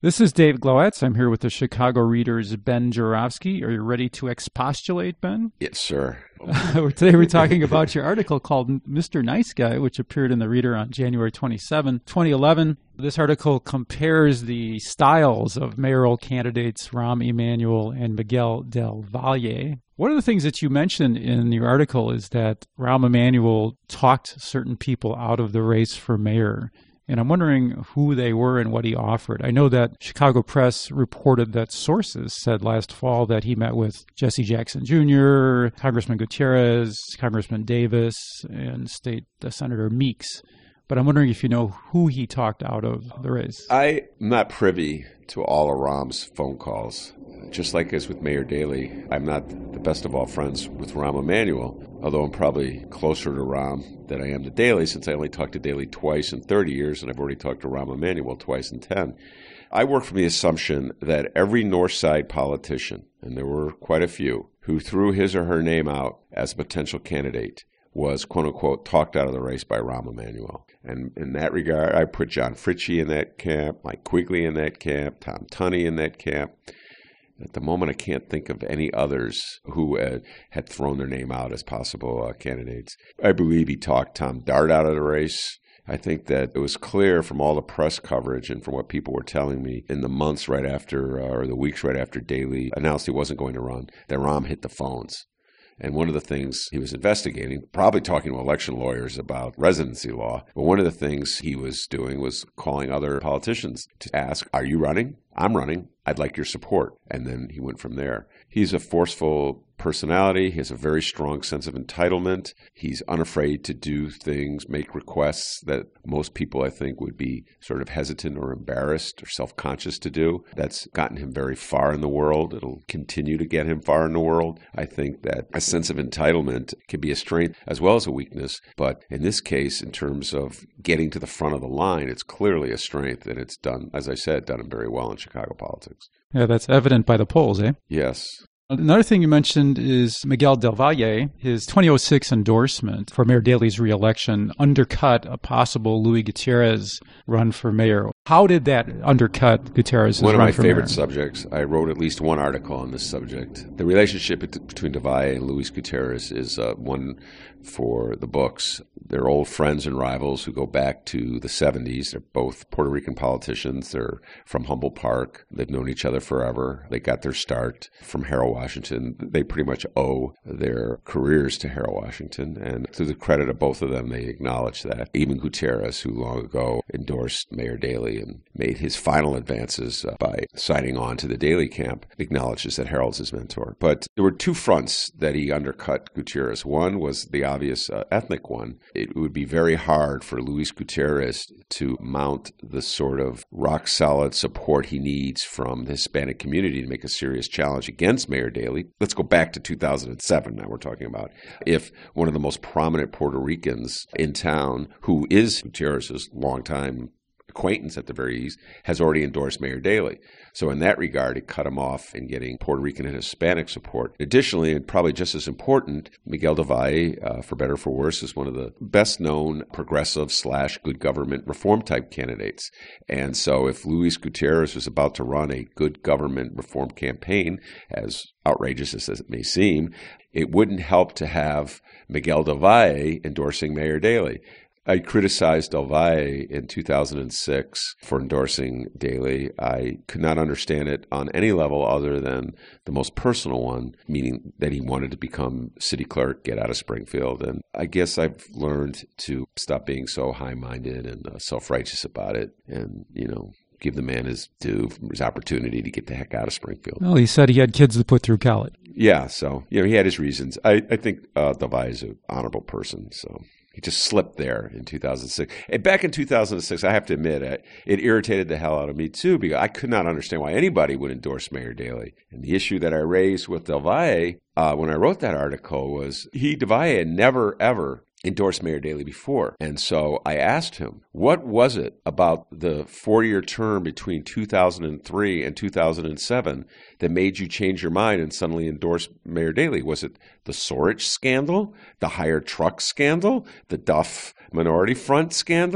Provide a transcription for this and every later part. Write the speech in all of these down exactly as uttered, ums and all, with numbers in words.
This is Dave Glowetz. I'm here with the Chicago Reader's Ben Joravsky. Are you ready to expostulate, Ben? Yes, sir. Today we're talking about your article called Mister Nice Guy, which appeared in the Reader on January twenty-seventh, twenty eleven. This article compares the styles of mayoral candidates Rahm Emanuel and Miguel Del Valle. One of the things that you mentioned in your article is that Rahm Emanuel talked certain people out of the race for mayor. And I'm wondering who they were and what he offered. I know that Chicago Press reported that sources said last fall that he met with Jesse Jackson Junior, Congressman Gutierrez, Congressman Davis, and State uh, Senator Meeks. But I'm wondering if you know who he talked out of the race. I'm not privy to all of Rahm's phone calls. Just like as with Mayor Daley, I'm not the best of all friends with Rahm Emanuel, although I'm probably closer to Rahm than I am to Daley, since I only talked to Daley twice in thirty years, and I've already talked to Rahm Emanuel twice in ten. I work from the assumption that every North Side politician, and there were quite a few, who threw his or her name out as a potential candidate was, quote-unquote, talked out of the race by Rahm Emanuel. And in that regard, I put John Fritchie in that camp, Mike Quigley in that camp, Tom Tunney in that camp. At the moment, I can't think of any others who uh, had thrown their name out as possible uh, candidates. I believe he talked Tom Dart out of the race. I think that it was clear from all the press coverage and from what people were telling me in the months right after, uh, or the weeks right after Daley announced he wasn't going to run, that Rahm hit the phones. And one of the things he was investigating, probably talking to election lawyers about residency law, but one of the things he was doing was calling other politicians to ask, are you running? I'm running. I'd like your support. And then he went from there. He's a forceful personality. He has a very strong sense of entitlement. He's unafraid to do things, make requests that most people, I think, would be sort of hesitant or embarrassed or self-conscious to do. That's gotten him very far in the world. It'll continue to get him far in the world. I think that a sense of entitlement can be a strength as well as a weakness. But in this case, in terms of getting to the front of the line, it's clearly a strength. And it's done, as I said, done him very well in Chicago politics. Yeah, that's evident by the polls, eh? Yes. Another thing you mentioned is Miguel Del Valle. His twenty oh six endorsement for Mayor Daley's reelection undercut a possible Luis Gutierrez run for mayor. How did that undercut Gutierrez's run for mayor? One of my favorite subjects. I wrote at least one article on this subject. The relationship between Del Valle and Luis Gutierrez is uh, one for the books. They're old friends and rivals who go back to the seventies. They're both Puerto Rican politicians. They're from Humboldt Park. They've known each other forever. They got their start from Harold Washington. They pretty much owe their careers to Harold Washington. And to the credit of both of them, they acknowledge that. Even Gutierrez, who long ago endorsed Mayor Daley and made his final advances uh, by signing on to the Daley camp, acknowledges that Harold's his mentor. But there were two fronts that he undercut Gutierrez. One was the obvious uh, ethnic one. It would be very hard for Luis Gutierrez to mount the sort of rock-solid support he needs from the Hispanic community to make a serious challenge against Mayor Daley. Let's go back to two thousand seven now we're talking about. If one of the most prominent Puerto Ricans in town, who is Gutierrez's longtime acquaintance at the very least, has already endorsed Mayor Daley. So in that regard, it cut him off in getting Puerto Rican and Hispanic support. Additionally, and probably just as important, Miguel Del Valle, uh, for better or for worse, is one of the best-known progressive slash good government reform type candidates. And so if Luis Gutierrez was about to run a good government reform campaign, as outrageous as it may seem, it wouldn't help to have Miguel Del Valle endorsing Mayor Daley. I criticized Del Valle in two thousand six for endorsing Daley. I could not understand it on any level other than the most personal one, meaning that he wanted to become city clerk, get out of Springfield. And I guess I've learned to stop being so high-minded and uh, self-righteous about it and, you know, give the man his due, his opportunity to get the heck out of Springfield. Well, he said he had kids to put through college. Yeah, so, you know, he had his reasons. I, I think uh, Del Valle is an honorable person, so he just slipped there in two thousand six. And back in two thousand six, I have to admit, it, it irritated the hell out of me, too, because I could not understand why anybody would endorse Mayor Daley. And the issue that I raised with Del Valle uh, when I wrote that article was he, Del Valle, had never, ever endorsed Mayor Daley before. And so I asked him, what was it about the four-year term between two thousand three and two thousand seven that made you change your mind and suddenly endorse Mayor Daley? Was it the Sorich scandal, the hired truck scandal, the Duff Minority Front scandal?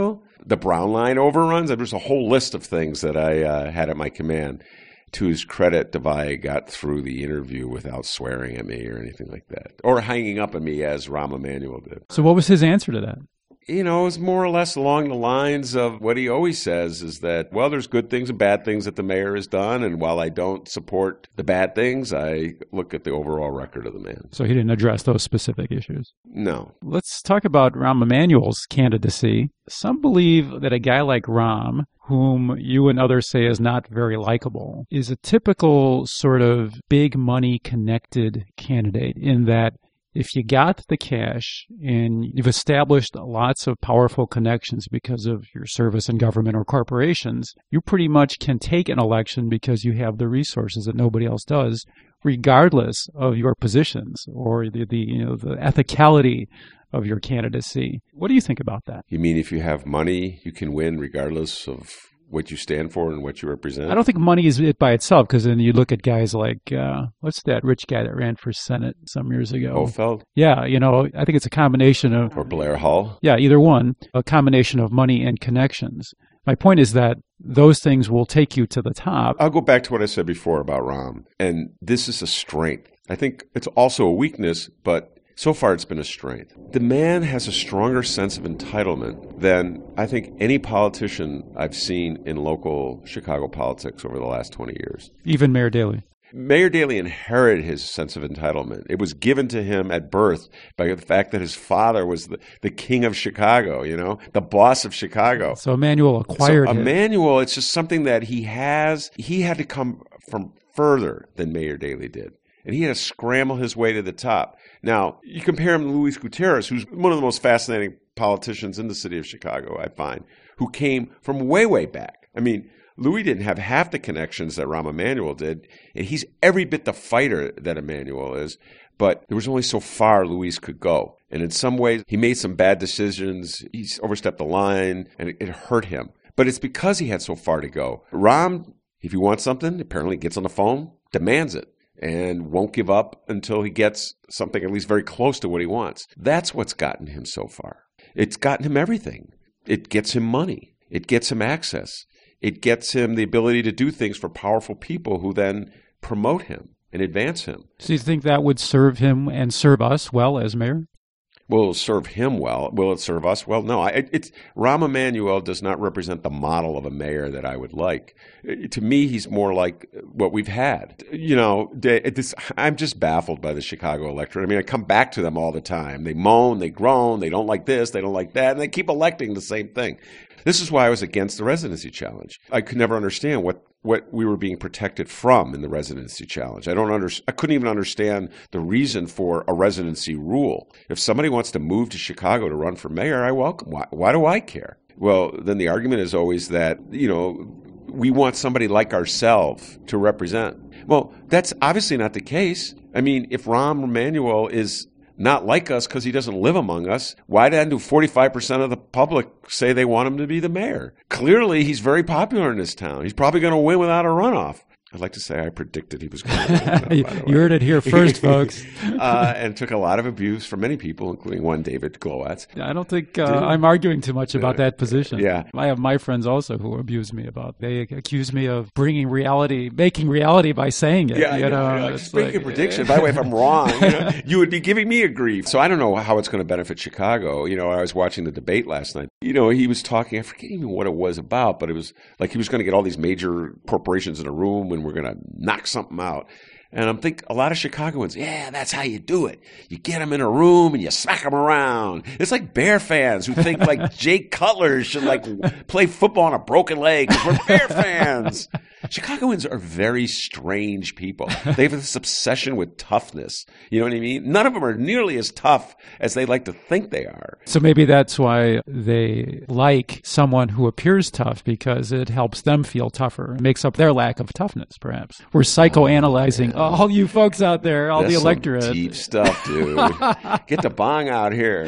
the Brown line overruns. There's a whole list of things that I uh, had at my command. To his credit, Devaya got through the interview without swearing at me or anything like that, or hanging up at me as Rahm Emanuel did. So what was his answer to that? You know, it was more or less along the lines of what he always says is that, well, there's good things and bad things that the mayor has done. And while I don't support the bad things, I look at the overall record of the man. So he didn't address those specific issues? No. Let's talk about Rahm Emanuel's candidacy. Some believe that a guy like Rahm, whom you and others say is not very likable, is a typical sort of big money connected candidate in that if you got the cash and you've established lots of powerful connections because of your service in government or corporations, you pretty much can take an election because you have the resources that nobody else does, regardless of your positions or the, the you know the ethicality of your candidacy. What do you think about that? You mean if you have money, you can win regardless of what you stand for and what you represent? I don't think money is it by itself, because then you look at guys like, uh, what's that rich guy that ran for Senate some years ago? Oldfeld? Yeah, you know, I think it's a combination of... Or Blair Hull? Yeah, either one. A combination of money and connections. My point is that those things will take you to the top. I'll go back to what I said before about Rahm. And this is a strength. I think it's also a weakness, but so far it's been a strength. The man has a stronger sense of entitlement than I think any politician I've seen in local Chicago politics over the last twenty years. Even Mayor Daley. Mayor Daley inherited his sense of entitlement. It was given to him at birth by the fact that his father was the, the king of Chicago, you know, the boss of Chicago. So Emanuel acquired so it. Emanuel, it's just something that he has. He had to come from further than Mayor Daley did. And he had to scramble his way to the top. Now, you compare him to Luis Gutierrez, who's one of the most fascinating politicians in the city of Chicago, I find, who came from way, way back. I mean, Louis didn't have half the connections that Rahm Emanuel did, and he's every bit the fighter that Emanuel is, but there was only so far Luis could go. And in some ways, he made some bad decisions, he's overstepped the line, and it, it hurt him. But it's because he had so far to go. Rahm, if he wants something, apparently gets on the phone, demands it, and won't give up until he gets something at least very close to what he wants. That's what's gotten him so far. It's gotten him everything. It gets him money. It gets him access. It gets him the ability to do things for powerful people who then promote him and advance him. So you think that would serve him and serve us well as mayor? Will it serve him well? Will it serve us well? No. I, it's Rahm Emanuel does not represent the model of a mayor that I would like. To me, he's more like what we've had. You know, this, I'm just baffled by the Chicago electorate. I mean, I come back to them all the time. They moan, they groan, they don't like this, they don't like that, and they keep electing the same thing. This is why I was against the residency challenge. I could never understand what, what we were being protected from in the residency challenge. I don't under, I couldn't even understand the reason for a residency rule. If somebody wants to move to Chicago to run for mayor, I welcome. Why, why do I care? Well, then the argument is always that, you know, we want somebody like ourselves to represent. Well, that's obviously not the case. I mean, if Rahm Emanuel is not like us because he doesn't live among us, why then do forty-five percent of the public say they want him to be the mayor? Clearly, he's very popular in this town. He's probably going to win without a runoff. I'd like to say I predicted he was going to win. By the way. You heard it here first, folks. uh, and took a lot of abuse from many people, including one David Glowacz. I don't think uh, I'm arguing too much about that position. Yeah. I have my friends also who abuse me about. They accuse me of bringing reality, making reality by saying it. Yeah, you know, know, it's just making like, a prediction. By the way, if I'm wrong, you, know, you would be giving me a grief. So I don't know how it's going to benefit Chicago. You know, I was watching the debate last night. You know, he was talking, I forget even what it was about, but it was like he was going to get all these major corporations in a room and we're going to knock something out. And I'm thinking a lot of Chicagoans, yeah, that's how you do it. You get them in a room and you smack them around. It's like Bear fans who think like Jay Cutler should like play football on a broken leg because we're Bear fans. Chicagoans are very strange people. They have this obsession with toughness. You know what I mean? None of them are nearly as tough as they like to think they are. So maybe that's why they like someone who appears tough, because it helps them feel tougher. It makes up their lack of toughness, perhaps. We're psychoanalyzing oh, all you folks out there, all That's the electorate. Some deep stuff, dude. Get the bong out here.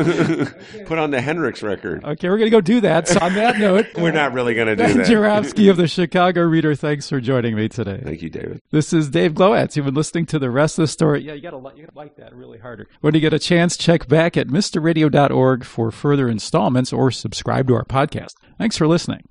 Put on the Hendrix record. Okay, we're going to go do that. So on that note, we're not really going to do that. Jarofsky of the Chicago Reader Reader, thanks for joining me today. Thank you, David. This is Dave Glowacz. You've been listening to the rest of the story. Yeah, you gotta, you gotta like that really harder. When you get a chance, check back at Mister Radio dot org for further installments or subscribe to our podcast. Thanks for listening.